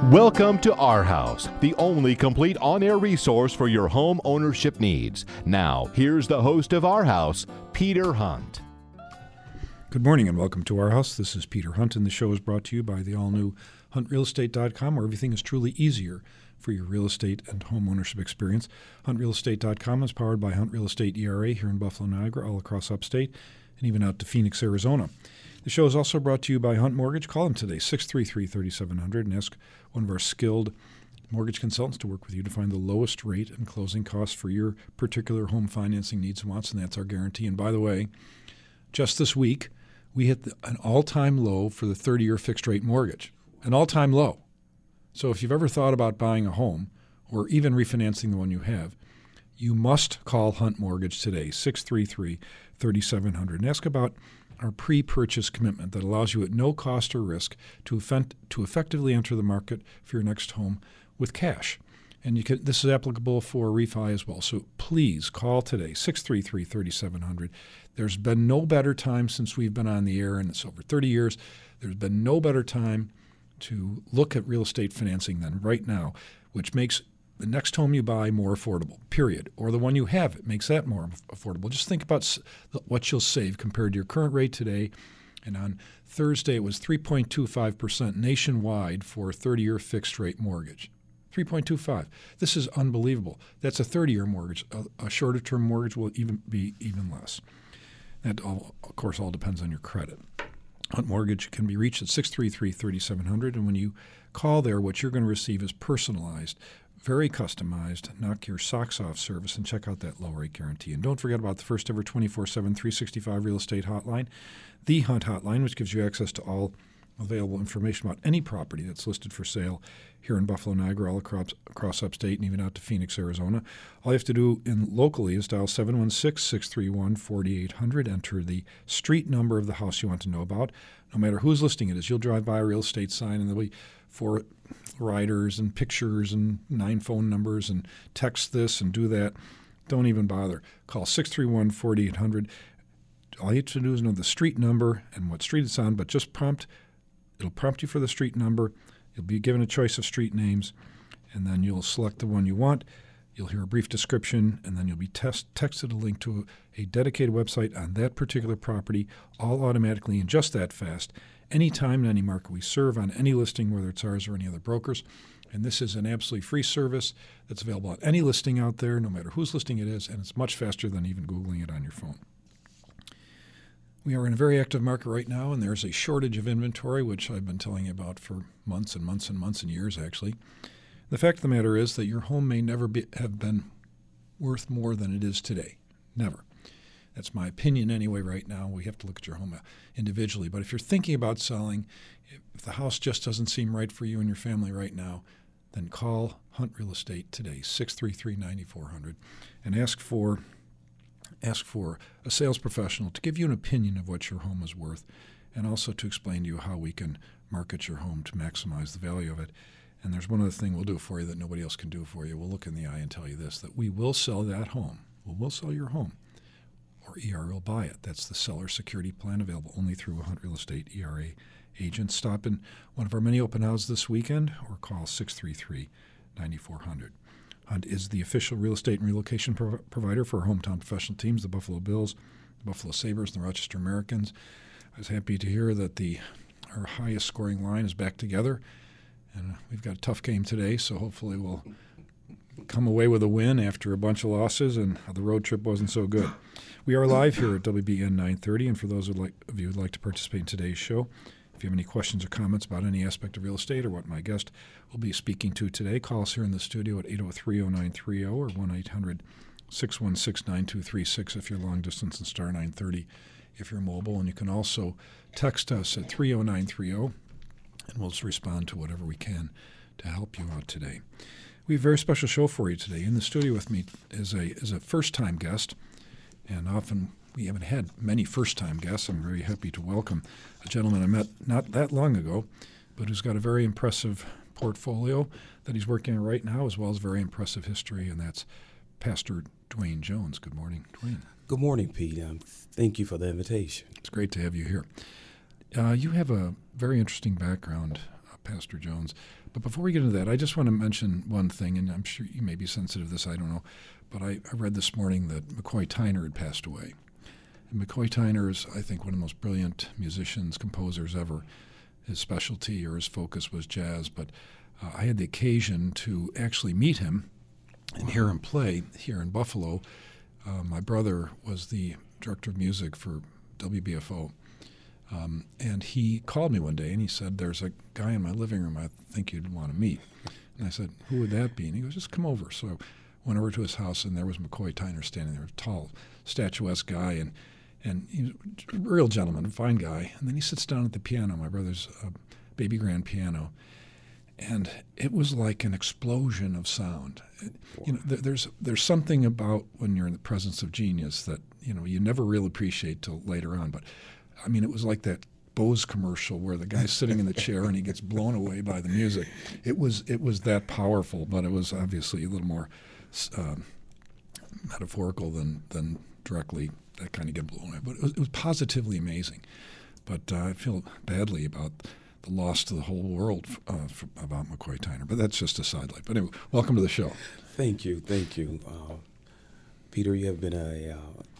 Welcome to Our House, the only complete on-air resource for your home ownership needs. Now, here's the host of Our House, Peter Hunt. Good morning and welcome to Our House. This is Peter Hunt, and the show is brought to you by the all-new HuntRealEstate.com, where everything is truly easier for your real estate and home ownership experience. HuntRealEstate.com is powered by Hunt Real Estate ERA here in Buffalo, Niagara, all across upstate, and even out to Phoenix, Arizona. The show is also brought to you by Hunt Mortgage. Call them today, 633-3700, and ask one of our skilled mortgage consultants to work with you to find the lowest rate and closing costs for your particular home financing needs and wants, and that's our guarantee. And by the way, just this week, we hit an all-time low for the 30-year fixed-rate mortgage, an all-time low. So if you've ever thought about buying a home or even refinancing the one you have, you must call Hunt Mortgage today, 633-3700, and ask about our pre-purchase commitment that allows you at no cost or risk to effectively enter the market for your next home with cash. And this is applicable for refi as well. So please call today, 633-3700. There's been no better time since we've been on the air, and it's over 30 years. There's been no better time to look at real estate financing than right now, which makes the next home you buy more affordable, period. Or the one you have, it makes that more affordable. Just think about what you'll save compared to your current rate today. And on Thursday, it was 3.25% nationwide for a 30-year fixed-rate mortgage. 3.25. This is unbelievable. That's a 30-year mortgage. A shorter-term mortgage will be even less. That, of course, all depends on your credit. Hunt Mortgage can be reached at 633-3700, and when you call there, what you're going to receive is personalized, very customized, knock your socks off service, and check out that low rate guarantee. And don't forget about the first ever 24/7, 365 real estate hotline, the Hunt Hotline, which gives you access to all available information about any property that's listed for sale here in Buffalo, Niagara, all across upstate, and even out to Phoenix, Arizona. All you have to do locally is dial 716-631-4800, enter the street number of the house you want to know about. No matter whose listing it is, you'll drive by a real estate sign, and there'll be 4 riders and pictures and 9 phone numbers and text this and do that. Don't even bother. Call 631-4800. All you have to do is know the street number and what street it's on, but just it'll prompt you for the street number. You'll be given a choice of street names, and then you'll select the one you want. You'll hear a brief description, and then you'll be texted a link to a dedicated website on that particular property, all automatically and just that fast, anytime in any market we serve, on any listing, whether it's ours or any other brokers. And this is an absolutely free service that's available on any listing out there, no matter whose listing it is, and it's much faster than even Googling it on your phone. We are in a very active market right now, and there's a shortage of inventory, which I've been telling you about for months and months and months and years, actually. The fact of the matter is that your home may never have been worth more than it is today. Never. That's my opinion anyway right now. We have to look at your home individually. But if you're thinking about selling, if the house just doesn't seem right for you and your family right now, then call Hunt Real Estate today, 633-9400, and ask for a sales professional to give you an opinion of what your home is worth, and also to explain to you how we can market your home to maximize the value of it. And there's one other thing we'll do for you that nobody else can do for you. We'll look in the eye and tell you this, that we will sell that home. We'll sell your home, or ERA will buy it. That's the seller security plan, available only through a Hunt Real Estate ERA agent. Stop in one of our many open houses this weekend, or call 633-9400. Hunt is the official real estate and relocation provider for our hometown professional teams, the Buffalo Bills, the Buffalo Sabres, and the Rochester Americans. I was happy to hear that our highest scoring line is back together, and we've got a tough game today, so hopefully we'll come away with a win after a bunch of losses, and the road trip wasn't so good. We are live here at WBN 930, and for those of you who'd like to participate in today's show, if you have any questions or comments about any aspect of real estate or what my guest will be speaking to today, call us here in the studio at 803-0930 or 1-800-616-9236 if you're long distance, and star 930 if you're mobile. And you can also text us at 30930, and we'll just respond to whatever we can to help you out today. We have a very special show for you today. In the studio with me is a first-time guest, and often we haven't had many first-time guests. I'm very happy to welcome a gentleman I met not that long ago, but who's got a very impressive portfolio that he's working on right now, as well as very impressive history, and that's Pastor Dwayne Jones. Good morning, Dwayne. Good morning, Pete. Thank you for the invitation. It's great to have you here. You have a very interesting background, Pastor Jones. But before we get into that, I just want to mention one thing, and I'm sure you may be sensitive to this, I don't know. But I read this morning that McCoy Tyner had passed away. And McCoy Tyner is, I think, one of the most brilliant musicians, composers ever. His specialty or his focus was jazz, but I had the occasion to actually meet him and hear him play here in Buffalo. My brother was the director of music for WBFO, and he called me one day and he said, "There's a guy in my living room I think you'd want to meet." And I said, "Who would that be?" And he goes, "Just come over." So I went over to his house, and there was McCoy Tyner standing there, a tall, statuesque guy, and he was a real gentleman, a fine guy. And then he sits down at the piano, my brother's baby grand piano, and it was like an explosion of sound. There's something about when you're in the presence of genius that you never really appreciate till later on. But I mean, it was like that Bose commercial where the guy's sitting in the chair and he gets blown away by the music. It was that powerful, but it was obviously a little more metaphorical than directly that kind of get blown away. But it was positively amazing. But I feel badly about the loss to the whole world about McCoy Tyner. But that's just a sidelight. But anyway, welcome to the show. Thank you. Peter, you have been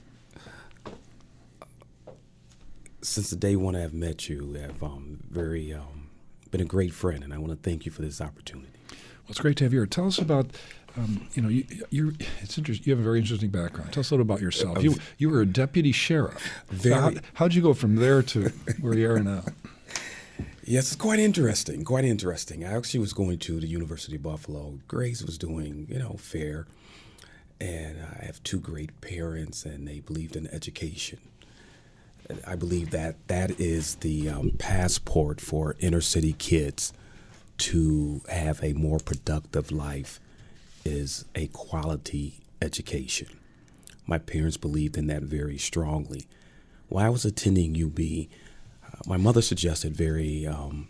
since the day one I've met you, have been a great friend, and I want to thank you for this opportunity. Well, it's great to have you here. Tell us about, it's interesting. You have a very interesting background. Tell us a little about yourself. You were a deputy sheriff. How'd you go from there to where you are now? Yes, it's quite interesting. I actually was going to the University of Buffalo. Grace was doing, fair, and I have two great parents, and they believed in education. I believe that is the passport for inner city kids to have a more productive life, is a quality education. My parents believed in that very strongly. While I was attending UB, my mother suggested very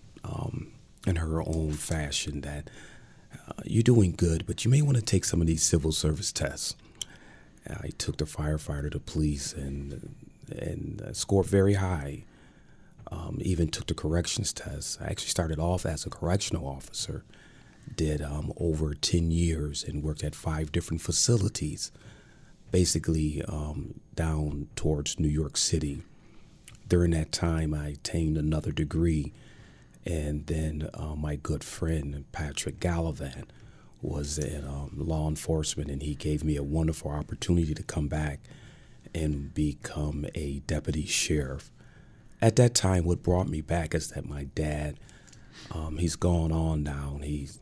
in her own fashion that you're doing good, but you may want to take some of these civil service tests. I took the firefighter, the police, and scored very high. Even took the corrections test. I actually started off as a correctional officer, did over 10 years and worked at 5 different facilities, basically down towards New York City. During that time, I attained another degree, and then my good friend, Patrick Gallivan, was in law enforcement, and he gave me a wonderful opportunity to come back and become a deputy sheriff. At that time, what brought me back is that my dad, he's gone on now, and he's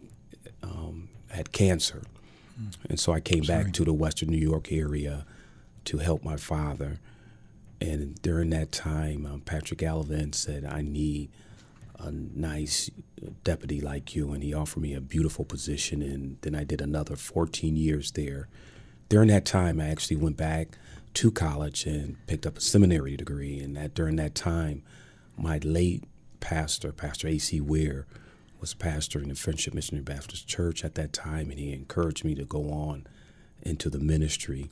had cancer. And so I came back to the Western New York area to help my father. And during that time, Patrick Gallivan said, "I need a nice deputy like you," and he offered me a beautiful position, and then I did another 14 years there. During that time, I actually went back to college and picked up a seminary degree, and during that time, my late pastor, Pastor A.C. Ware, was pastoring the Friendship Missionary Baptist Church at that time, and he encouraged me to go on into the ministry.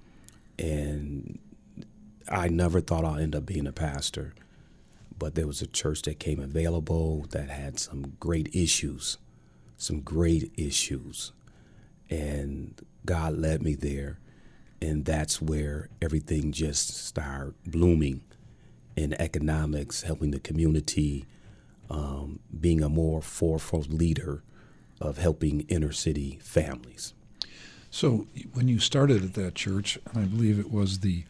And I never thought I'd end up being a pastor, but there was a church that came available that had some great issues, and God led me there, and that's where everything just started blooming in economics, helping the community, being a more forefront leader of helping inner city families. So when you started at that church, and I believe it was the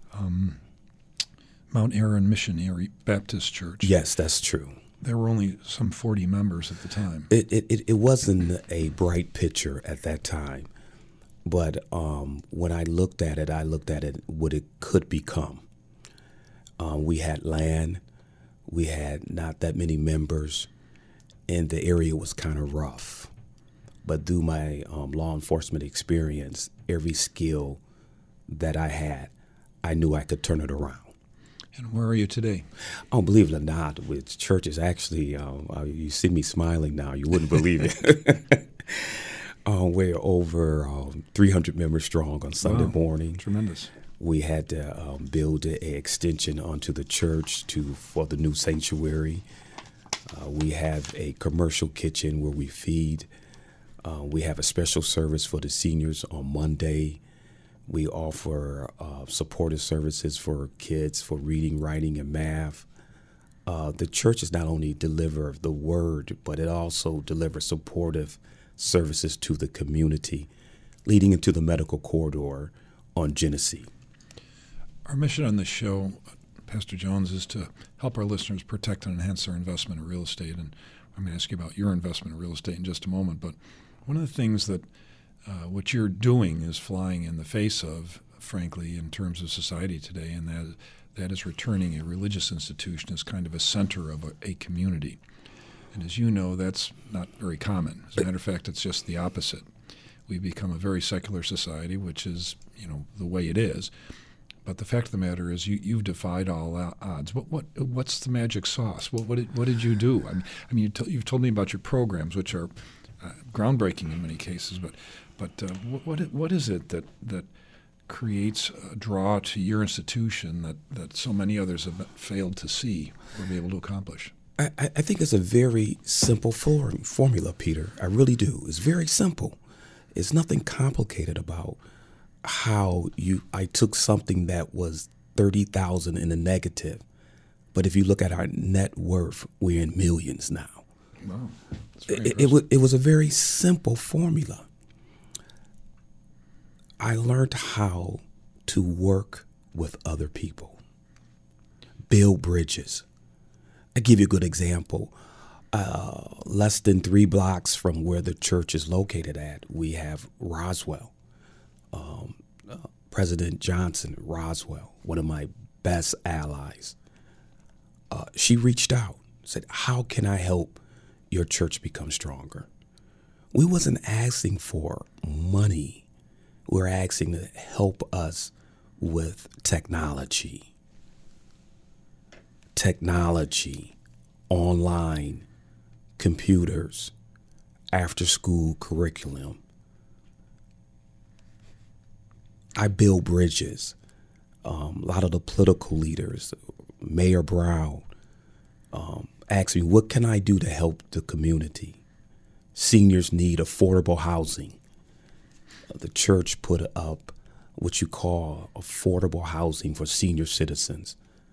Mount Aaron Missionary Baptist Church. Yes, that's true. There were only some 40 members at the time. It wasn't a bright picture at that time, but when I looked at it what it could become. We had land, we had not that many members, and the area was kind of rough. But through my law enforcement experience, every skill that I had, I knew I could turn it around. And where are you today? Oh, believe it or not, with churches, actually, you see me smiling now, you wouldn't believe it. We're over 300 members strong on Sunday morning. Tremendous. We had to build an extension onto the church for the new sanctuary. We have a commercial kitchen where we feed. We have a special service for the seniors on Monday. We offer supportive services for kids for reading, writing, and math. The church is not only deliver the word, but it also delivers supportive services to the community, leading into the medical corridor on Genesee. Our mission on this show, Pastor Jones, is to help our listeners protect and enhance their investment in real estate. And I'm going to ask you about your investment in real estate in just a moment. But one of the things that what you're doing is flying in the face of, frankly, in terms of society today, and that is returning a religious institution as kind of a center of a community. And as you know, that's not very common. As a matter of fact, it's just the opposite. We've become a very secular society, which is, the way it is. But the fact of the matter is, you've defied all odds. What's the magic sauce? What did you do? I mean, you've told me about your programs, which are groundbreaking in many cases. But what is it that creates a draw to your institution that so many others have failed to see or be able to accomplish? I think it's a very simple formula, Peter. I really do. It's very simple. It's nothing complicated about how I took something that was 30,000 in the negative, but if you look at our net worth, we're in millions now. Wow. It was a very simple formula. I learned how to work with other people, build bridges. I give you a good example. Less than 3 blocks from where the church is located at, we have Roswell. President Johnson, Roswell, one of my best allies. She reached out, said, "How can I help your church become stronger?" We wasn't asking for money. We're asking to help us with technology, online, computers, after-school curriculum. I build bridges. A lot of the political leaders, Mayor Brown, asked me, what can I do to help the community? Seniors need affordable housing. The church put up what you call affordable housing for senior citizens.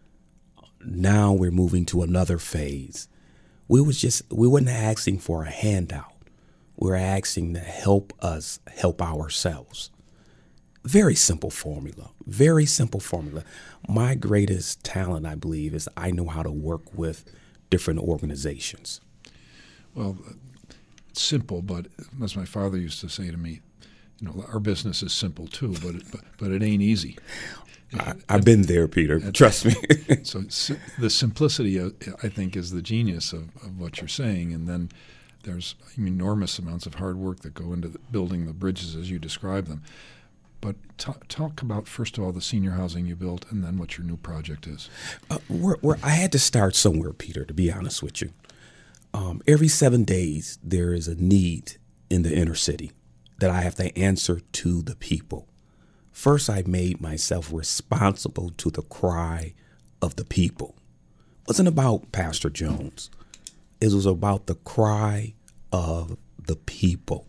Now we're moving to another phase. We weren't asking for a handout. We're asking to help us help ourselves. Very simple formula. Very simple formula. My greatest talent, I believe, is I know how to work with different organizations. Well, it's simple, but as my father used to say to me, our business is simple too, but it ain't easy. I've been there, Peter. Trust me. So the simplicity, I think, is the genius of what you're saying. And then there's enormous amounts of hard work that go into building the bridges as you describe them. But talk about, first of all, the senior housing you built and then what your new project is. I had to start somewhere, Peter, to be honest with you. Every 7 days, there is a need in the inner city that I have to answer to the people. First, I made myself responsible to the cry of the people. It wasn't about Pastor Jones. It was about the cry of the people.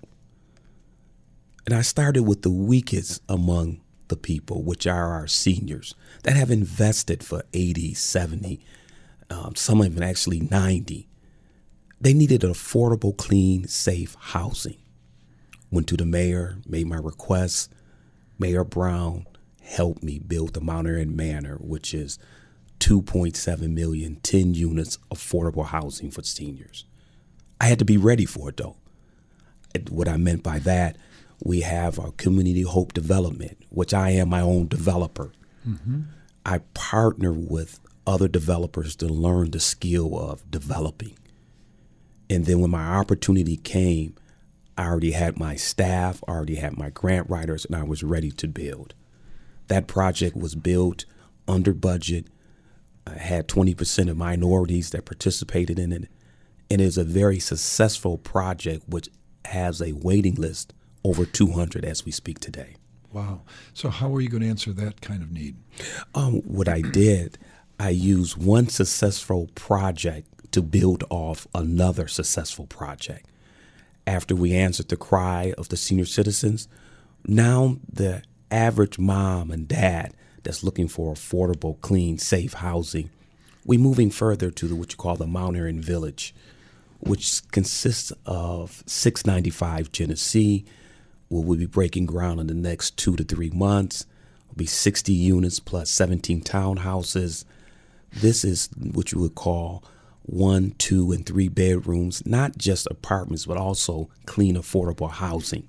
And I started with the weakest among the people, which are our seniors that have invested for 80, 70, some of them actually 90. They needed affordable, clean, safe housing. Went to the mayor, made my request. Mayor Brown helped me build the Mount Airy Manor, which is 2.7 million, 10 units affordable housing for seniors. I had to be ready for it, though. What I meant by that, we have our community hope development, which I am my own developer. Mm-hmm. I partner with other developers to learn the skill of developing. And then when my opportunity came, I already had my staff, I already had my grant writers, and I was ready to build. That project was built under budget. I had 20% of minorities that participated in it. And it is a very successful project, which has a waiting list over 200 as we speak today. Wow. So how are you going to answer that kind of need? What I did, I used one successful project to build off another successful project. After we answered the cry of the senior citizens, now the average mom and dad that's looking for affordable, clean, safe housing, we're moving further to what you call the Mount Airy Village, which consists of 695 Genesee, where we'll be breaking ground in the next 2 to 3 months. It'll be 60 units plus 17 townhouses. This is what you would call 1, 2, and 3 bedrooms, not just apartments, but also clean, affordable housing.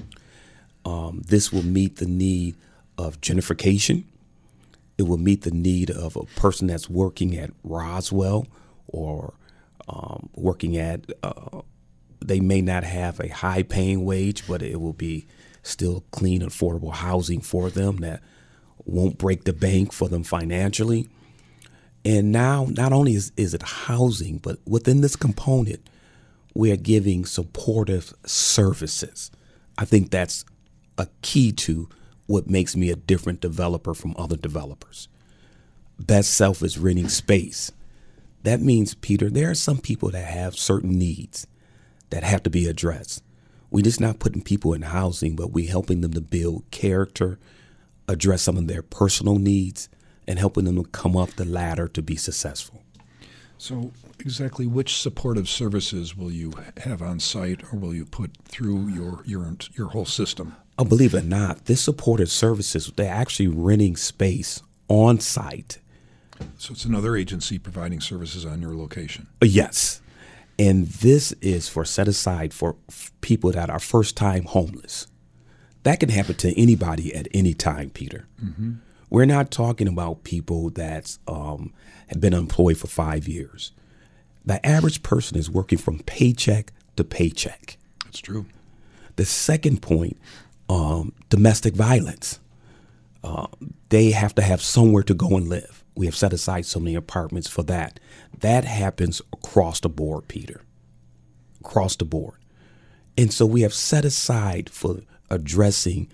This will meet the need of gentrification. It will meet the need of a person that's working at Roswell or working at, they may not have a high paying wage, but it will be still clean, affordable housing for them that won't break the bank for them financially. And now not only is it housing, but within this component, we are giving supportive services. I think that's a key to what makes me a different developer from other developers. Best Self is renting space. That means, Peter, there are some people that have certain needs that have to be addressed. We're just not putting people in housing, but we're helping them to build character, address some of their personal needs, and helping them to come up the ladder to be successful. So exactly which supportive services will you have on site, or will you put through your whole system? Oh, believe it or not, this supportive services, they're actually renting space on site. So it's another agency providing services on your location. Yes. And this is set aside for people that are first-time homeless. That can happen to anybody at any time, Peter. Mm-hmm. We're not talking about people that have been employed for 5 years. The average person is working from paycheck to paycheck. That's true. The second point, domestic violence. They have to have somewhere to go and live. We have set aside so many apartments for that. That happens across the board, Peter. Across the board. And so we have set aside for addressing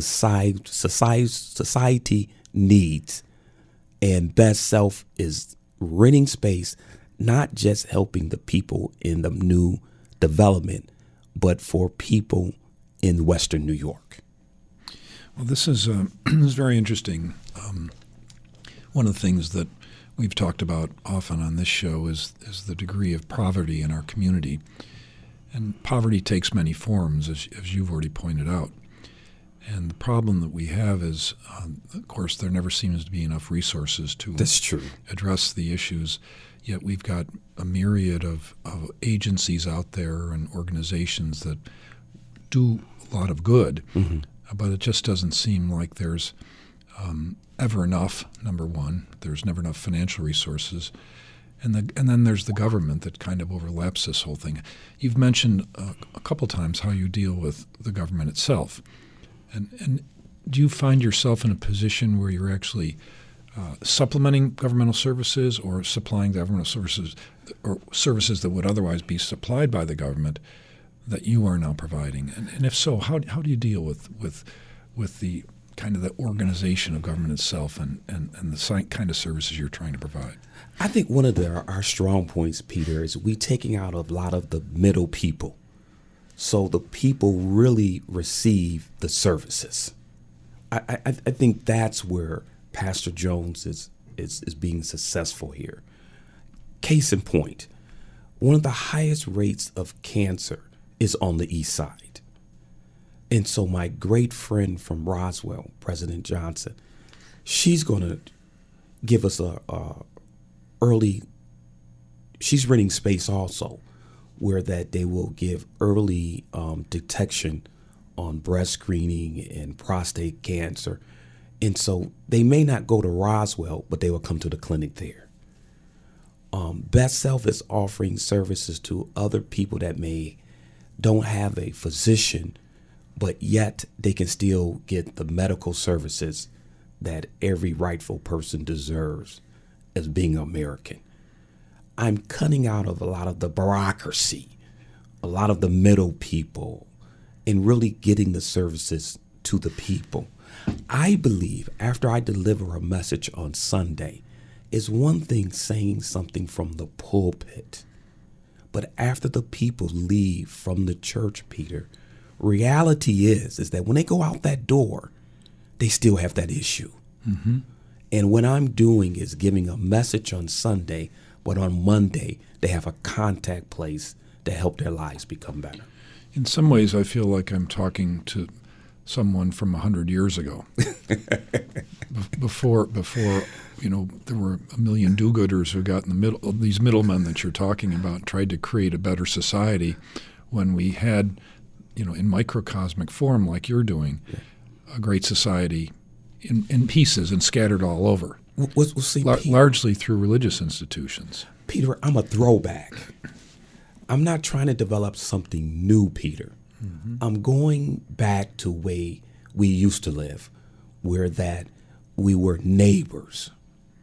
society needs. And Best Self is renting space, not just helping the people in the new development, but for people in Western New York. Well, this is this is very interesting. One of the things that we've talked about often on this show is the degree of poverty in our community. And poverty takes many forms, as you've already pointed out. And the problem that we have is, of course, there never seems to be enough resources to That's true. address the issues. Yet we've got a myriad of agencies out there and organizations that do a lot of good, mm-hmm. But it just doesn't seem like there's ever enough. Number one, there's never enough financial resources, and then there's the government that kind of overlaps this whole thing. You've mentioned a couple times how you deal with the government itself, and do you find yourself in a position where you're actually supplementing governmental services or supplying governmental services or services that would otherwise be supplied by the government that you are now providing? And if so, how do you deal with the kind of the organization of government itself and the kind of services you're trying to provide? I think one of our strong points, Peter, is we taking out a lot of the middle people. So the people really receive the services. I think that's where Pastor Jones is being successful here. Case in point, one of the highest rates of cancer is on the East Side. And so my great friend from Roswell, President Johnson, she's going to give us she's renting space also, where that they will give early detection on breast screening and prostate cancer. And so they may not go to Roswell, but they will come to the clinic there. Best Self is offering services to other people that don't have a physician, but yet they can still get the medical services that every rightful person deserves as being American. I'm cutting out of a lot of the bureaucracy, a lot of the middle people, and really getting the services to the people. I believe after I deliver a message on Sunday, It's one thing saying something from the pulpit, but after the people leave from the church, Peter, reality is that when they go out that door, they still have that issue. Mm-hmm. And what I'm doing is giving a message on Sunday, but on Monday, they have a contact place to help their lives become better. In some ways, I feel like I'm talking to someone from 100 years ago. Before there were a million do-gooders who got in the middle, these middlemen that you're talking about, tried to create a better society when we had, in microcosmic form like you're doing, a great society in pieces and scattered all over, largely through religious institutions. Peter, I'm a throwback. I'm not trying to develop something new, Peter. Mm-hmm. I'm going back to way we used to live, where that we were neighbors.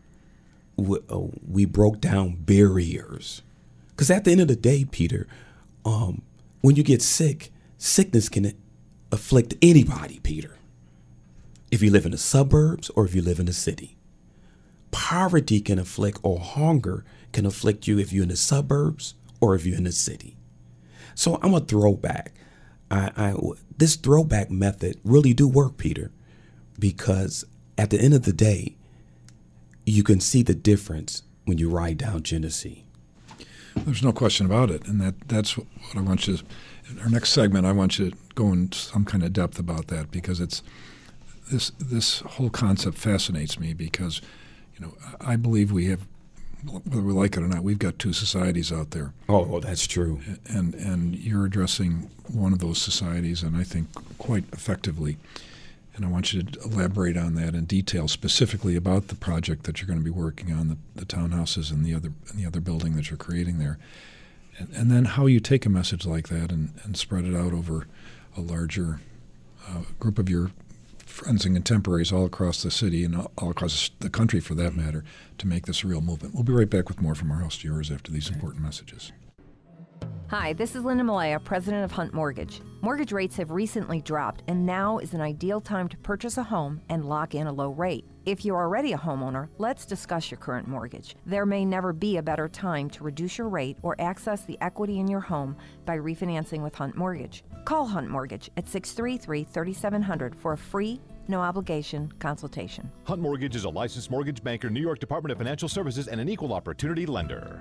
We broke down barriers. Because at the end of the day, Peter, when you get sick, sickness can afflict anybody, Peter. If you live in the suburbs or if you live in the city. Poverty can afflict, or hunger can afflict you if you're in the suburbs or if you're in the city. So I'm a throwback. This throwback method really do work, Peter, because at the end of the day, you can see the difference when you write down Genesee. There's no question about it, and that's what I want you to, in our next segment, I want you to go in some kind of depth about that, because it's this whole concept fascinates me, because I believe we have, whether we like it or not, we've got two societies out there. Oh, that's true. And you're addressing one of those societies, and I think quite effectively. And I want you to elaborate on that in detail, specifically about the project that you're going to be working on, the townhouses and the other building that you're creating there, and then how you take a message like that and spread it out over a larger group of your friends and contemporaries all across the city and all across the country, for that matter, to make this a real movement. We'll be right back with more from Our House to Yours after these important messages. Hi, this is Linda Malaya, president of Hunt Mortgage. Mortgage rates have recently dropped, and now is an ideal time to purchase a home and lock in a low rate. If you're already a homeowner, let's discuss your current mortgage. There may never be a better time to reduce your rate or access the equity in your home by refinancing with Hunt Mortgage. Call Hunt Mortgage at 633-3700 for a free, no-obligation consultation. Hunt Mortgage is a licensed mortgage banker, New York Department of Financial Services, and an equal opportunity lender.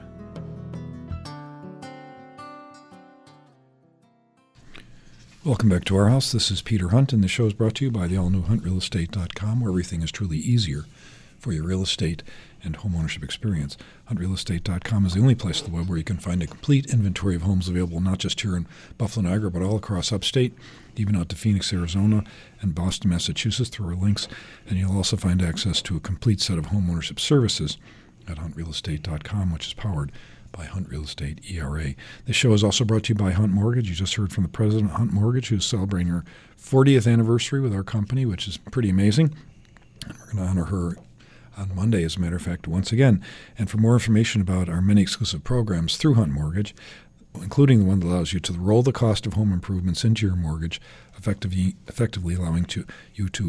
Welcome back to Our House. This is Peter Hunt, and the show is brought to you by the all-new HuntRealEstate.com, where everything is truly easier for your real estate and homeownership experience. HuntRealEstate.com is the only place on the web where you can find a complete inventory of homes available not just here in Buffalo, Niagara, but all across upstate, even out to Phoenix, Arizona, and Boston, Massachusetts through our links. And you'll also find access to a complete set of homeownership services at HuntRealEstate.com, which is powered by Hunt Real Estate ERA. This show is also brought to you by Hunt Mortgage. You just heard from the president of Hunt Mortgage, who's celebrating her 40th anniversary with our company, which is pretty amazing. And we're going to honor her on Monday, as a matter of fact, once again. And for more information about our many exclusive programs through Hunt Mortgage, including the one that allows you to roll the cost of home improvements into your mortgage, effectively allowing you to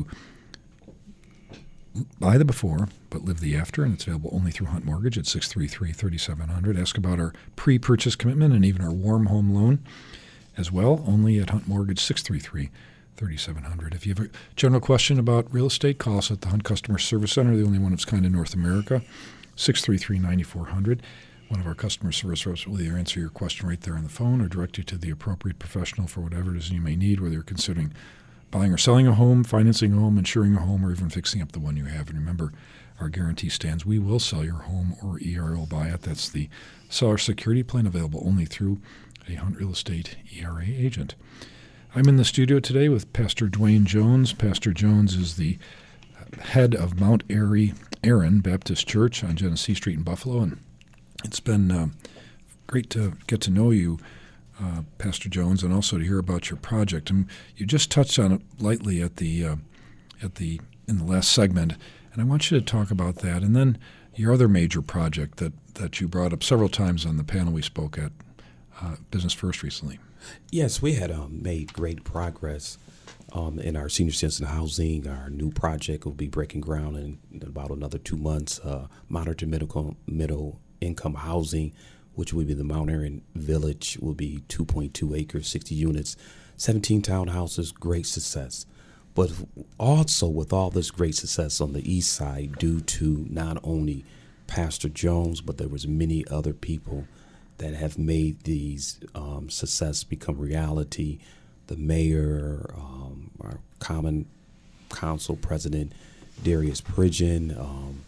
buy the before but live the after, and it's available only through Hunt Mortgage at 633-3700. Ask about our pre-purchase commitment and even our warm home loan as well, only at Hunt Mortgage, 633-3700. If you have a general question about real estate, call us at the Hunt Customer Service Center, the only one of its kind in North America, 633-9400. One of our customer service reps will either answer your question right there on the phone or direct you to the appropriate professional for whatever it is you may need, whether you're considering buying or selling a home, financing a home, insuring a home, or even fixing up the one you have. And remember, our guarantee stands. We will sell your home, or ERA will buy it. That's the seller security plan, available only through a Hunt Real Estate ERA agent. I'm in the studio today with Pastor Dwayne Jones. Pastor Jones is the head of Mount Aaron Baptist Church on Genesee Street in Buffalo, and it's been great to get to know you, Pastor Jones, and also to hear about your project. And you just touched on it lightly in the last segment, and I want you to talk about that, and then your other major project that you brought up several times on the panel we spoke at Business First recently. Yes, we had made great progress In our senior citizen housing, our new project will be breaking ground in about another 2 months. Moderate to middle income housing, which will be the Mount Airy Village, will be 2.2 acres, 60 units, 17 townhouses, great success. But also with all this great success on the east side, due to not only Pastor Jones, but there was many other people that have made these success become reality. The mayor, our common council president, Darius Pridgeon,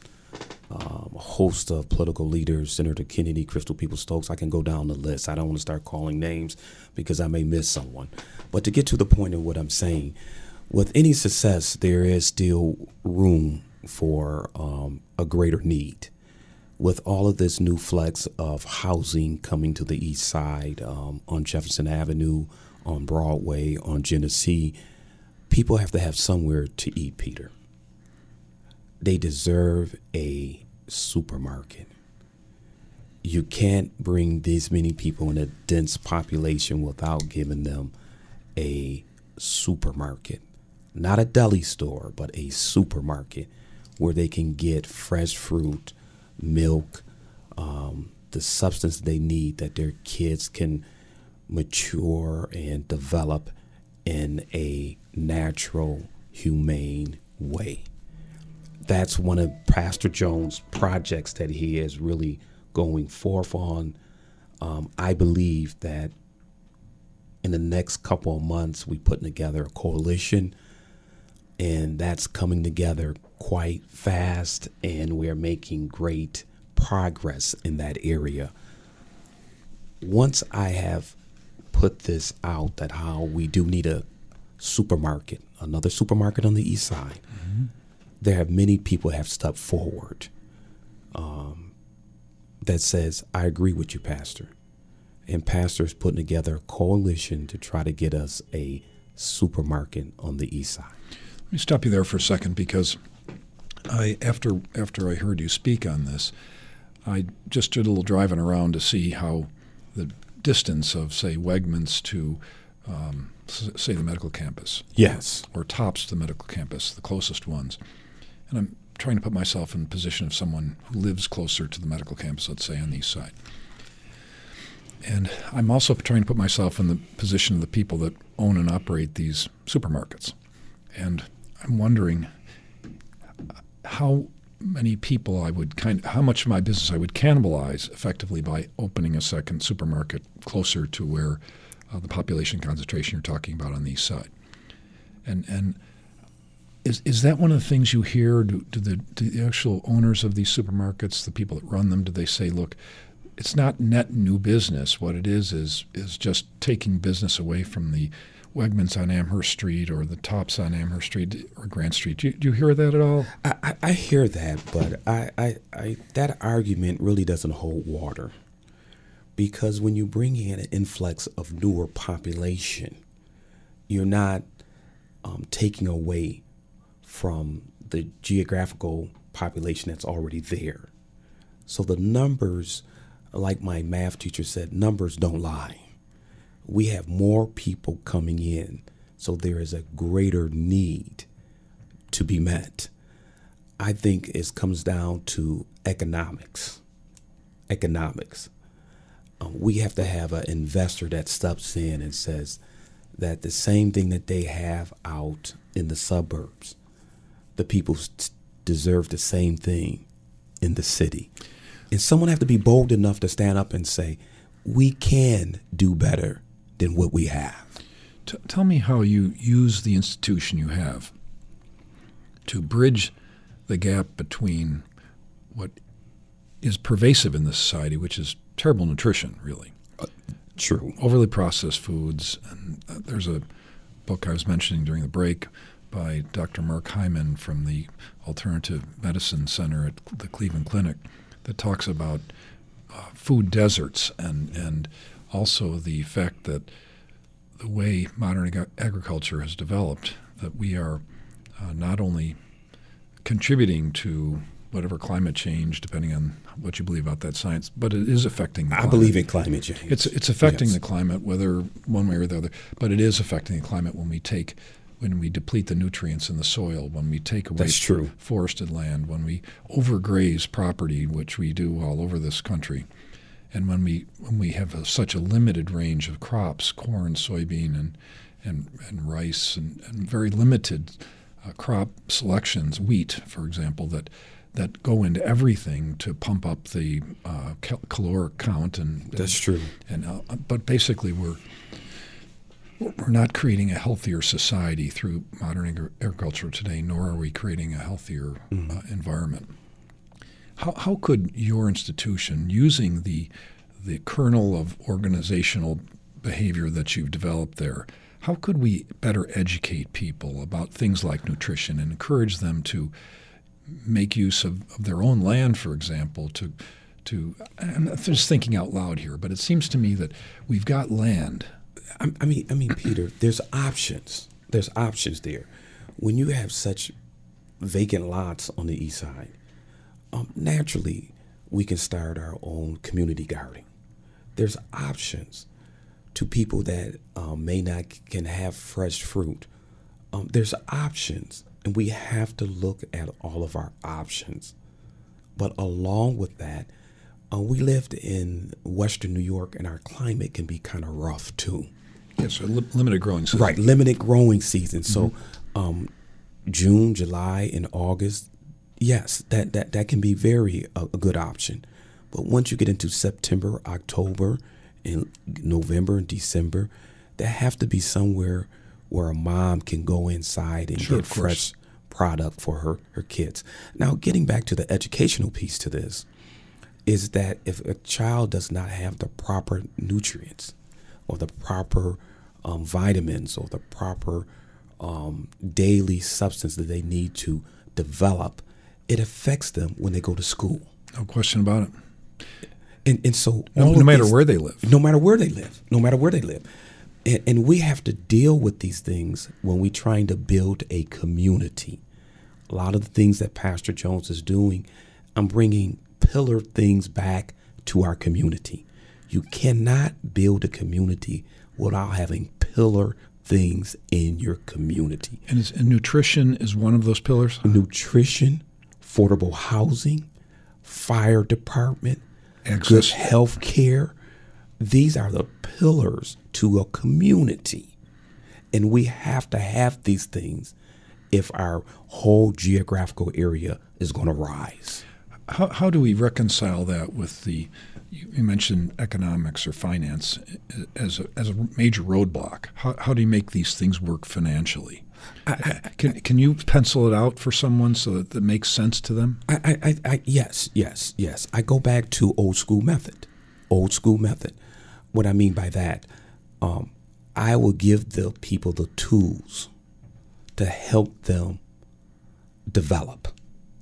a host of political leaders, Senator Kennedy, Crystal Peoples-Stokes. I can go down the list. I don't want to start calling names because I may miss someone. But to get to the point of what I'm saying, with any success, there is still room for a greater need. With all of this new flex of housing coming to the east side, on Jefferson Avenue, on Broadway, on Genesee, people have to have somewhere to eat, Peter. They deserve a supermarket. You can't bring this many people in a dense population without giving them a supermarket. Not a deli store, but a supermarket where they can get fresh fruit, milk, the substance they need that their kids can mature and develop in a natural, humane way. That's one of Pastor Jones' projects that he is really going forth on. I believe that in the next couple of months, we're putting together a coalition, and that's coming together quite fast, and we're making great progress in that area. Once I have put this out, that how we do need a supermarket, another supermarket on the east side, there have many people have stepped forward that says, I agree with you, Pastor. And Pastor is putting together a coalition to try to get us a supermarket on the east side. Let me stop you there for a second, because after I heard you speak on this, I just did a little driving around to see how the distance of, say, Wegmans to, say, the medical campus. Yes. Or Tops to the medical campus, the closest ones. And I'm trying to put myself in the position of someone who lives closer to the medical campus, let's say, on the east side. And I'm also trying to put myself in the position of the people that own and operate these supermarkets. And I'm wondering how many people how much of my business I would cannibalize effectively by opening a second supermarket closer to where the population concentration you're talking about on the east side. And is that one of the things you hear? Do the actual owners of these supermarkets, the people that run them, do they say, look, it's not net new business. What it is just taking business away from the Wegmans on Amherst Street or the Tops on Amherst Street or Grant Street. Do you hear that at all? I hear that, but I that argument really doesn't hold water, because when you bring in an influx of newer population, you're not taking away from the geographical population that's already there. So the numbers, like my math teacher said, numbers don't lie. We have more people coming in, so there is a greater need to be met. I think it comes down to economics. We have to have an investor that steps in and says that the same thing that they have out in the suburbs, the people deserve the same thing in the city. And someone have to be bold enough to stand up and say, we can do better than what we have. Tell me how you use the institution you have to bridge the gap between what is pervasive in this society, which is terrible nutrition, really. True. Overly processed foods. And there's a book I was mentioning during the break by Dr. Mark Hyman from the Alternative Medicine Center at the Cleveland Clinic that talks about food deserts and also the fact that the way modern agriculture has developed, that we are not only contributing to whatever climate change, depending on what you believe about that science, but it is affecting the climate. I believe in climate change. It's affecting the climate, whether one way or the other, but it is affecting the climate when we take when we deplete the nutrients in the soil, when we take away That's true. forested land, when we overgraze property, which we do all over this country, and when we have such a limited range of crops, corn, soybean, and rice, and very limited crop selections, wheat, for example, that go into everything to pump up the caloric count. That's true. But basically, we're not creating a healthier society through modern agriculture today, nor are we creating a healthier environment. How could your institution, using the kernel of organizational behavior that you've developed there, how could we better educate people about things like nutrition and encourage them to make use of their own land, for example, I'm just thinking out loud here, but it seems to me that we've got land. I mean, Peter, there's options. There's options there. When you have such vacant lots on the east side, naturally, we can start our own community gardening. There's options to people that can have fresh fruit. There's options, and we have to look at all of our options. But along with that, we lived in Western New York, and our climate can be kind of rough too. Yes, so limited growing season. Right, limited growing season. So June, July, and August, yes, that can be a good option. But once you get into September, October, and November and December, there have to be somewhere where a mom can go inside and get fresh product for her kids. Now, getting back to the educational piece to this, is that if a child does not have the proper nutrients or the proper vitamins or the proper daily substance that they need to develop, it affects them when they go to school. No question about it. And so no matter where they live. No matter where they live. And we have to deal with these things when we're trying to build a community. A lot of the things that Pastor Jones is doing, I'm bringing pillar things back to our community. You cannot build a community without having pillar things in your community. And nutrition is one of those pillars? Nutrition, affordable housing, fire department, good health care. These are the pillars to a community. And we have to have these things if our whole geographical area is going to rise. How do we reconcile that with you mentioned economics or finance as a major roadblock? How do you make these things work financially? Can you pencil it out for someone so that it makes sense to them? Yes. I go back to old school method. What I mean by that, I will give the people the tools to help them develop.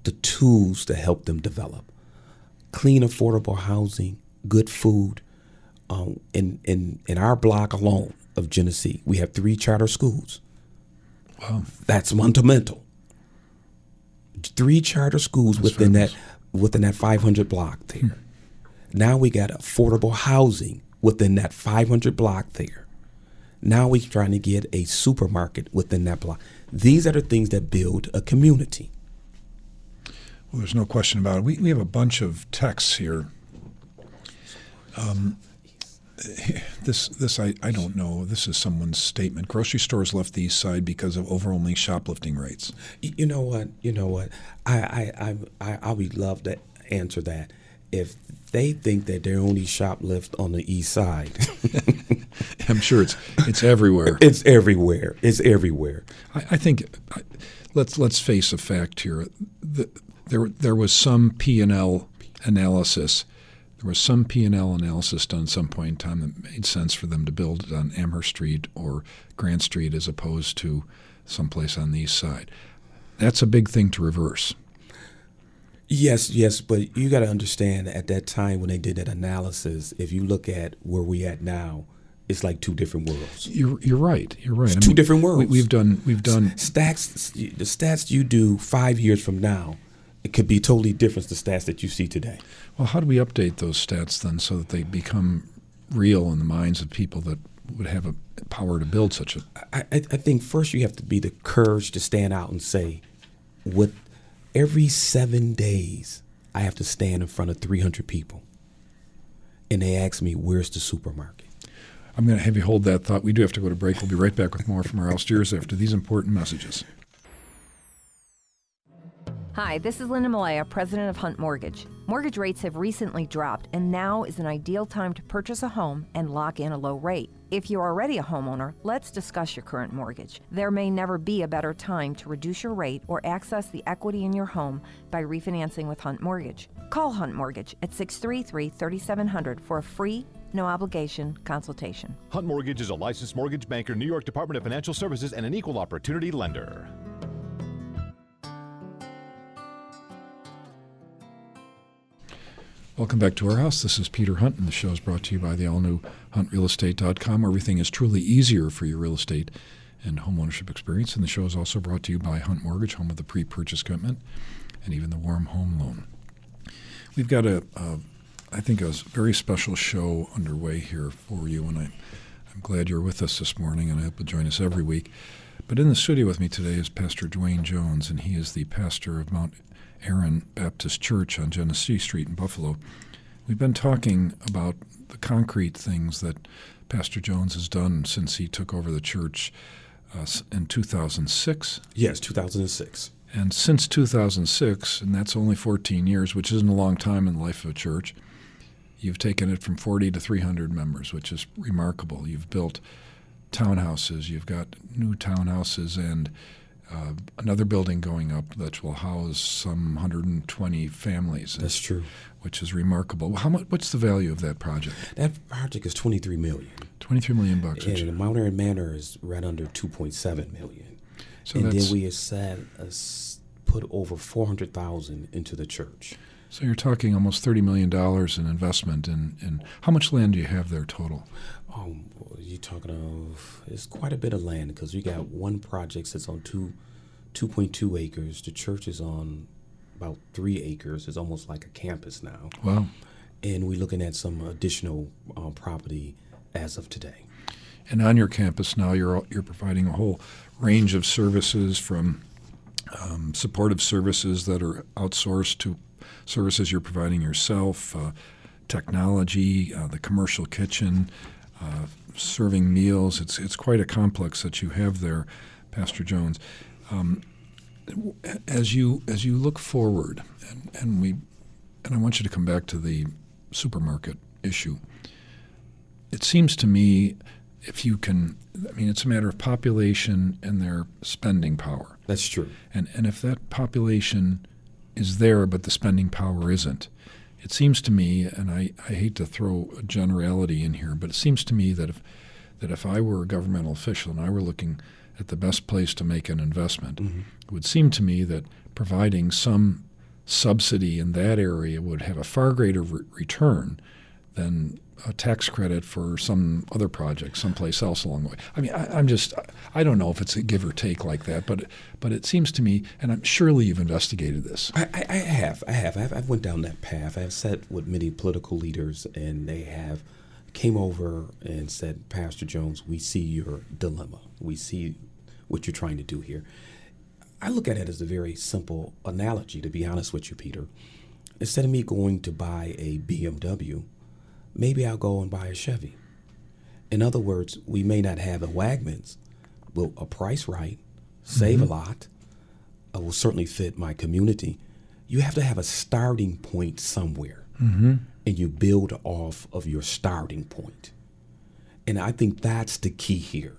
Clean, affordable housing, good food. In our block alone of Genesee, we have 3 charter schools. Wow. That's fundamental. 3 charter schools within that 500 block there. Now we got affordable housing within that 500 block there. Now we're trying to get a supermarket within that block. These are the things that build a community. Well, there's no question about it. We have a bunch of texts here. This I don't know. This is someone's statement. Grocery stores left the east side because of overwhelming shoplifting rates. You know what? I would love to answer that. If they think that they only shoplift on the east side, I'm sure it's everywhere. It's everywhere. I think let's face a fact here. There was some P&L analysis. There was some P&L analysis done at some point in time that made sense for them to build it on Amherst Street or Grant Street as opposed to someplace on the east side. That's a big thing to reverse. Yes, but you got to understand at that time when they did that analysis, if you look at where we at now, it's like 2 different worlds. You're right. It's 2 different worlds. We've done stats. The stats you do 5 years from now, it could be totally different than the stats that you see today. Well, how do we update those stats then so that they become real in the minds of people that would have a power to build such a... I think first you have to be the courage to stand out and say, with every 7 days, I have to stand in front of 300 people. And they ask me, where's the supermarket? I'm going to have you hold that thought. We do have to go to break. We'll be right back with more from our Steers after these important messages. Hi, this is Linda Malaya, president of Hunt Mortgage. Mortgage rates have recently dropped, and now is an ideal time to purchase a home and lock in a low rate. If you're already a homeowner, let's discuss your current mortgage. There may never be a better time to reduce your rate or access the equity in your home by refinancing with Hunt Mortgage. Call Hunt Mortgage at 633-3700 for a free, no-obligation consultation. Hunt Mortgage is a licensed mortgage banker, New York Department of Financial Services, and an equal opportunity lender. Welcome back to our house. This is Peter Hunt, and the show is brought to you by the all-new HuntRealEstate.com, where everything is truly easier for your real estate and home ownership experience. And the show is also brought to you by Hunt Mortgage, home of the pre-purchase commitment and even the warm home loan. We've got I think, a very special show underway here for you, and I'm glad you're with us this morning, and I hope you'll join us every week. But in the studio with me today is Pastor Dwayne Jones, and he is the pastor of Mount Aaron Baptist Church on Genesee Street in Buffalo. We've been talking about the concrete things that Pastor Jones has done since he took over the church in 2006. Yes, 2006. And since 2006, and that's only 14 years, which isn't a long time in the life of a church, you've taken it from 40 to 300 members, which is remarkable. You've built townhouses. You've got new townhouses and another building going up that will house some 120 families. That's true. Which is remarkable. What's the value of that project? That project is $23 million. $23 million bucks. And the Mount Aaron Manor is right under $2.7 million. So and then we have put over $400,000 into the church. So you're talking almost $30 million in investment. In how much land do you have there total? You're talking of, it's quite a bit of land, because we got one project that's on 2.2 acres. The church is on about 3 acres. It's almost like a campus now. Wow. And we're looking at some additional property as of today. And on your campus now, you're providing a whole range of services, from supportive services that are outsourced to services you're providing yourself, technology, the commercial kitchen, serving meals. It's quite a complex that you have there, Pastor Jones. As you look forward, and I want you to come back to the supermarket issue. It seems to me, if you can, it's a matter of population and their spending power. That's true. And if that population is there but the spending power isn't, it seems to me, and I hate to throw a generality in here, but it seems to me that if I were a governmental official and I were looking at the best place to make an investment, it would seem to me that providing some subsidy in that area would have a far greater return than a tax credit for some other project someplace else along the way. I don't know if it's a give or take like that, but it seems to me, and I'm surely you've investigated this. I have. I've went down that path. I've sat with many political leaders, and they have came over and said, Pastor Jones, we see your dilemma. We see what you're trying to do here. I look at it as a very simple analogy, to be honest with you, Peter. Instead of me going to buy a BMW, maybe I'll go and buy a Chevy. In other words, we may not have a Wegmans, but a price right, save a lot, will certainly fit my community. You have to have a starting point somewhere, and you build off of your starting point. And I think that's the key here.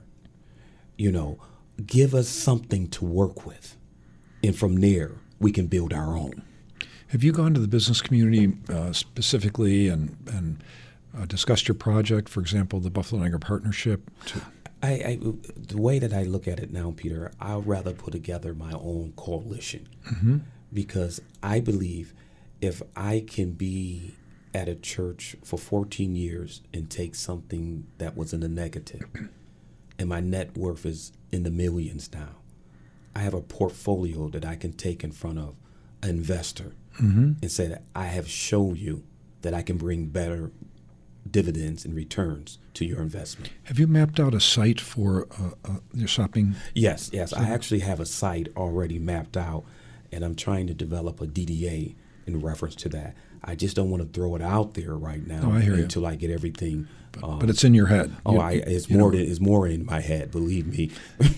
Give us something to work with, and from there, we can build our own. Have you gone to the business community specifically and discussed your project, for example, the Buffalo Niagara Partnership? The way that I look at it now, Peter, I'd rather put together my own coalition, because I believe if I can be at a church for 14 years and take something that was in the negative, and my net worth is in the millions now, I have a portfolio that I can take in front of an investor and say that I have shown you that I can bring better dividends and returns to your investment. Have you mapped out a site for your shopping? Yes. I actually have a site already mapped out, and I'm trying to develop a DDA in reference to that. I just don't want to throw it out there right now until I get everything. But it's in your head. It's more in my head. Believe me.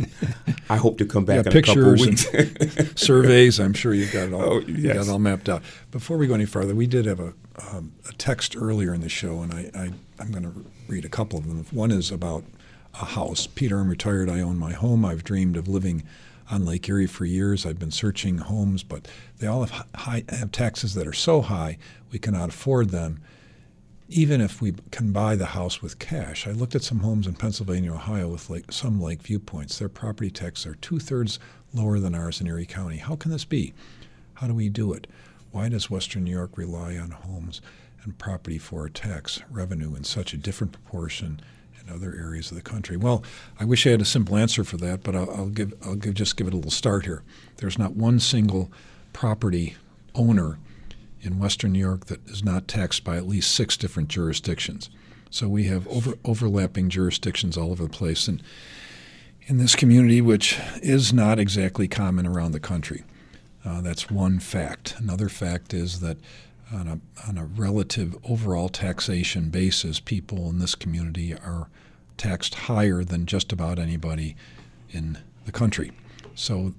I hope to come back in pictures a couple weeks. And surveys. I'm sure you've got it all. Yes. You got it all mapped out. Before we go any farther, we did have a text earlier in the show, and I'm going to read a couple of them. One is about a house. Peter, I'm retired. I own my home. I've dreamed of living on Lake Erie for years. I've been searching homes, but they all have taxes that are so high we cannot afford them, even if we can buy the house with cash. I looked at some homes in Pennsylvania, Ohio with some lake viewpoints. Their property taxes are 2/3 lower than ours in Erie County. How can this be? How do we do it? Why does Western New York rely on homes and property for tax revenue in such a different proportion in other areas of the country? Well, I wish I had a simple answer for that, but I'll just give it a little start here. There's not one single property owner in Western New York that is not taxed by at least 6 different jurisdictions. So we have overlapping jurisdictions all over the place, and in this community, which is not exactly common around the country. That's one fact. Another fact is that on a relative overall taxation basis, people in this community are taxed higher than just about anybody in the country. So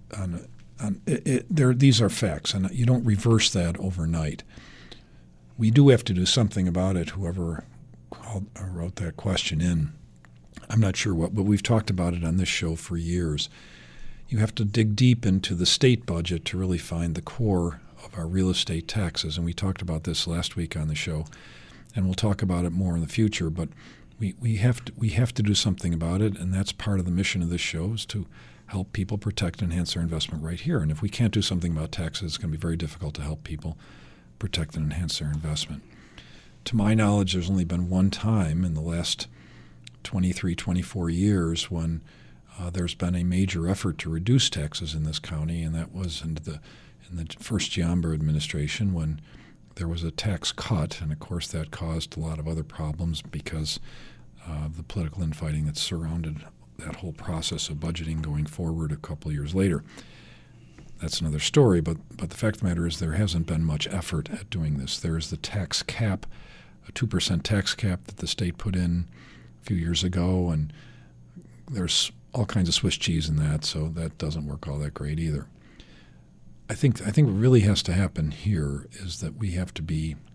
these are facts, and you don't reverse that overnight. We do have to do something about it, whoever wrote that question in. I'm not sure what, but we've talked about it on this show for years. You have to dig deep into the state budget to really find the core of our real estate taxes, and we talked about this last week on the show, and we'll talk about it more in the future, but we have to do something about it, and that's part of the mission of this show, is to help people protect and enhance their investment right here. And if we can't do something about taxes, it's going to be very difficult to help people protect and enhance their investment. To my knowledge, there's only been one time in the last 23, 24 years when there's been a major effort to reduce taxes in this county, and that was in the first Giambra administration, when there was a tax cut, and of course that caused a lot of other problems because of the political infighting that surrounded that whole process of budgeting going forward a couple of years later. That's another story, but the fact of the matter is there hasn't been much effort at doing this. There's the tax cap, a 2% tax cap that the state put in a few years ago, and there's all kinds of Swiss cheese in that, so that doesn't work all that great either. I think what really has to happen here is that we have to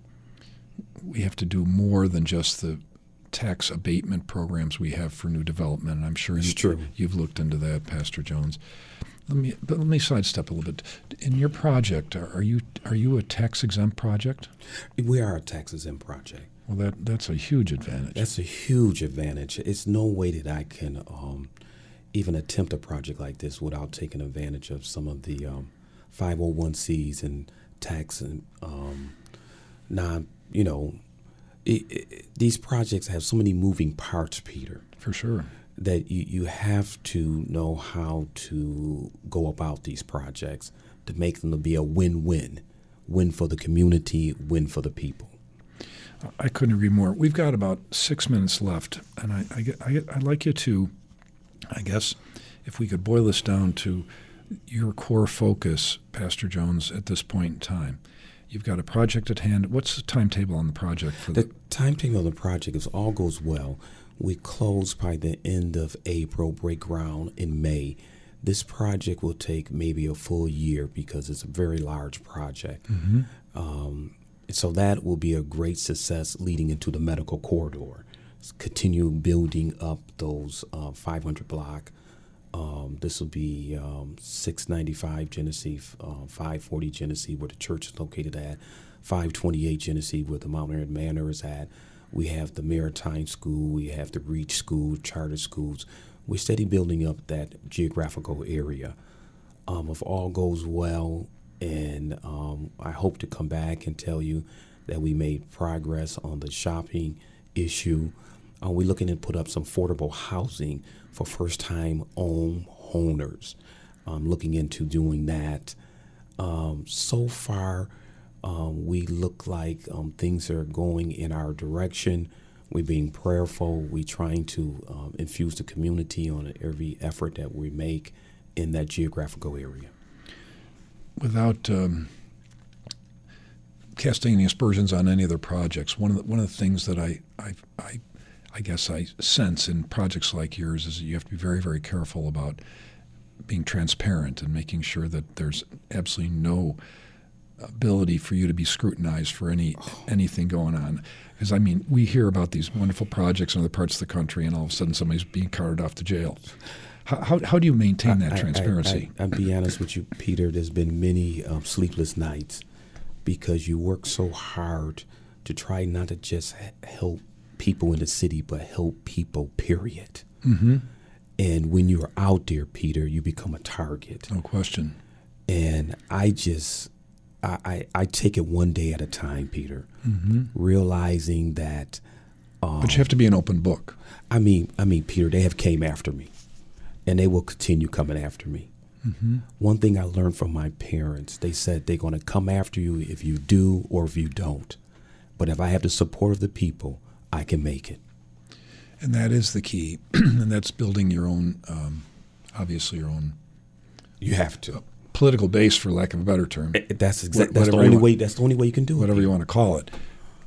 do more than just the tax abatement programs we have for new development. And I'm sure you've looked into that, Pastor Jones. Let me sidestep a little bit. In your project, are you a tax exempt project? We are a tax exempt project. Well, that's a huge advantage. That's a huge advantage. It's no way that I can even attempt a project like this without taking advantage of some of the 501c and tax and these projects have so many moving parts, Peter. For sure. That you have to know how to go about these projects to make them to be a win-win. Win for the community, win for the people. I couldn't agree more. We've got about 6 minutes left, and I'd like you to, I guess, if we could boil this down to your core focus, Pastor Jones, at this point in time. You've got a project at hand. What's the timetable on the project? The timetable on the project, if all goes well, we close by the end of April, break ground in May. This project will take maybe a full year because it's a very large project. Mm-hmm. So that will be a great success leading into the medical corridor. Continue building up those 500 block. This will be 695 Genesee, 540 Genesee, where the church is located at, 528 Genesee, where the Mount Airy Manor is at. We have the Maritime School. We have the Reach School, charter schools. We're steady building up that geographical area. If all goes well, and I hope to come back and tell you that we made progress on the shopping issue. We're looking to put up some affordable housing for first-time homeowners. Looking into doing that. So far, we look like things are going in our direction. We're being prayerful. We're trying to infuse the community on every effort that we make in that geographical area. Without casting any aspersions on any other projects, one of the things that I guess I sense in projects like yours is that you have to be very, very careful about being transparent and making sure that there's absolutely no ability for you to be scrutinized for anything going on. Because, I mean, we hear about these wonderful projects in other parts of the country, and all of a sudden somebody's being carted off to jail. How do you maintain that transparency? I'll be honest with you, Peter. There's been many sleepless nights because you work so hard to try not to just help people in the city, but help people, period. Mm-hmm. And when you're out there, Peter, you become a target. No question. And I take it one day at a time, Peter, realizing that. But you have to be an open book. I mean, Peter, they have came after me, and they will continue coming after me. Mm-hmm. One thing I learned from my parents, they said they're going to come after you if you do or if you don't. But if I have the support of the people, I can make it. And that is the key, and that's building your own, obviously your own. You have to. Political base, for lack of a better term. That's the only way. That's the only way you can do it. Whatever you want to call it.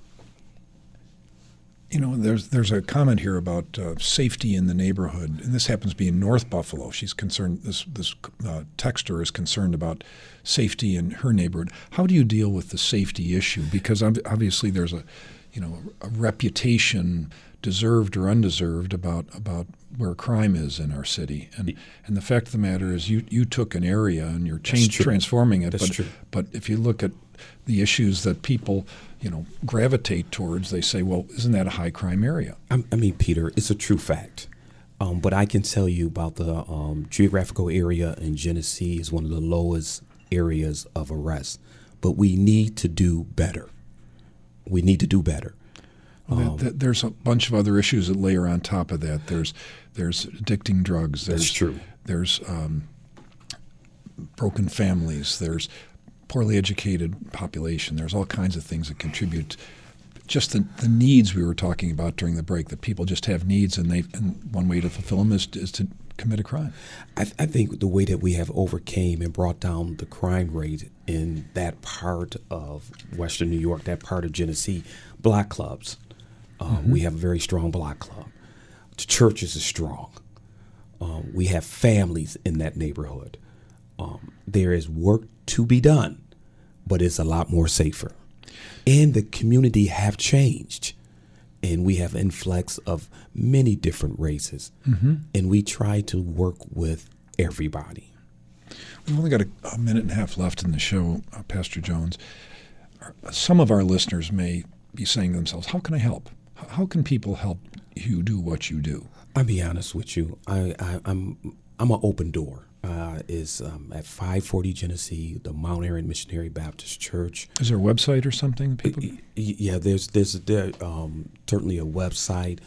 You know, there's a comment here about safety in the neighborhood, and this happens to be in North Buffalo. She's concerned. This texter is concerned about safety in her neighborhood. How do you deal with the safety issue? Because obviously there's a reputation, deserved or undeserved, about where crime is in our city, and the fact of the matter is you took an area and you're transforming it. That's true. But if you look at the issues that people gravitate towards, they say, well, isn't that a high crime area? I mean, Peter, it's a true fact. But I can tell you about the geographical area in Genesee is one of the lowest areas of arrest. But we need to do better. We need to do better. There's a bunch of other issues that layer on top of that. There's addicting drugs. That's true. There's broken families. There's poorly educated population. There's all kinds of things that contribute. Just the needs we were talking about during the break, that people just have needs, and one way to fulfill them is to commit a crime. I think the way that we have overcame and brought down the crime rate in that part of Western New York, that part of Genesee, block clubs. We have a very strong block club. The churches are strong. We have families in that neighborhood. There is work to be done, but it's a lot more safer. And the community have changed. And we have influx of many different races. And we try to work with everybody. We've only got a minute and a half left in the show, Pastor Jones. Some of our listeners may be saying to themselves, how can I help? How can people help you do what you do? I'll be honest with you. I'm an open door. Is at 540 Genesee, the Mount Aaron Missionary Baptist Church. Is there a website or something? People? Yeah, there's certainly a website,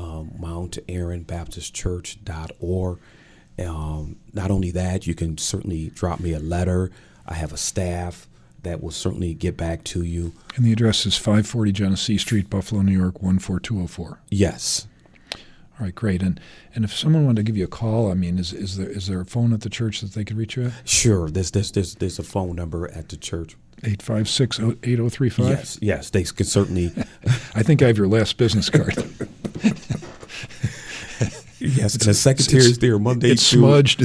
MountAaronBaptistChurch.org. Not only that, you can certainly drop me a letter. I have a staff that will certainly get back to you. And the address is 540 Genesee Street, Buffalo, New York, 14204. Yes. All right, great. And if someone wanted to give you a call, I mean, is there a phone at the church that they could reach you at? Sure. There's a phone number at the church. 856-8035? Yes, they can certainly. I think I have your last business card. Yes, and the secretary's there Monday it's smudged.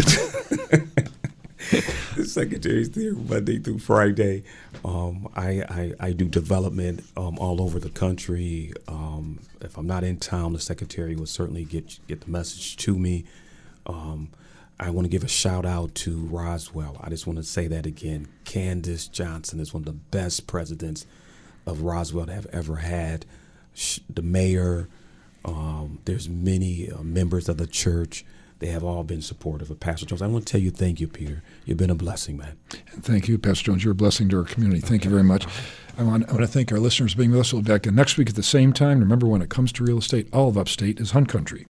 The secretary's there Monday through Friday. I do development all over the country. If I'm not in town, the secretary will certainly get the message to me. I want to give a shout out to Roswell. I just want to say that again. Candace Johnson is one of the best presidents of Roswell that I've ever had. The mayor, there's many members of the church. They have all been supportive of Pastor Jones. I want to tell you thank you, Peter. You've been a blessing, man. Thank you, Pastor Jones. You're a blessing to our community. Thank you very much. I want to thank our listeners for being with us. We'll be back next week at the same time. Remember, when it comes to real estate, all of Upstate is Hunt Country.